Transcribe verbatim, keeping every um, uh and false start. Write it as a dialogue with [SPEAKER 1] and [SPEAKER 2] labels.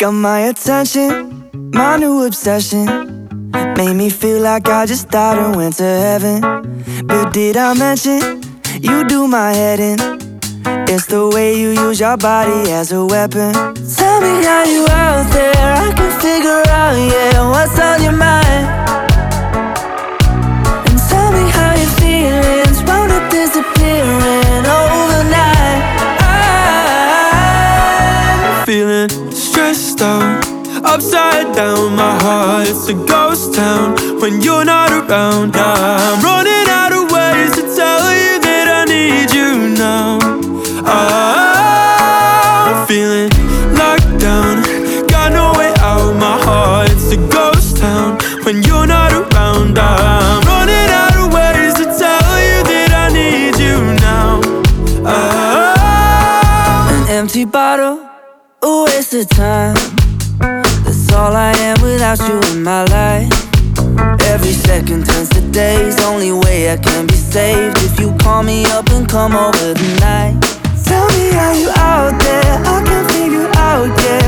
[SPEAKER 1] Got my attention, my new obsession. Made me feel like I just died and went to heaven. But did I mention you do my head in? It's the way you use your body as a weapon. Tell me how you out there, I can figure out, yeah, what's on your mind. And tell me how your feelings wound up disappearing overnight. I'm feeling stressed out, upside down, my heart, it's a ghost town when you're not around. I'm running out of ways to tell you that I need you now. I'm feeling locked down, got no way out, my heart, it's a ghost town when you're not around. I'm running out of ways to tell you that I need you now. I'm an empty bottle, a waste of time. That's all I am without you in my life. Every second turns to days, only way I can be saved if you call me up and come over tonight. Tell me how you out there, I can't figure out, yeah,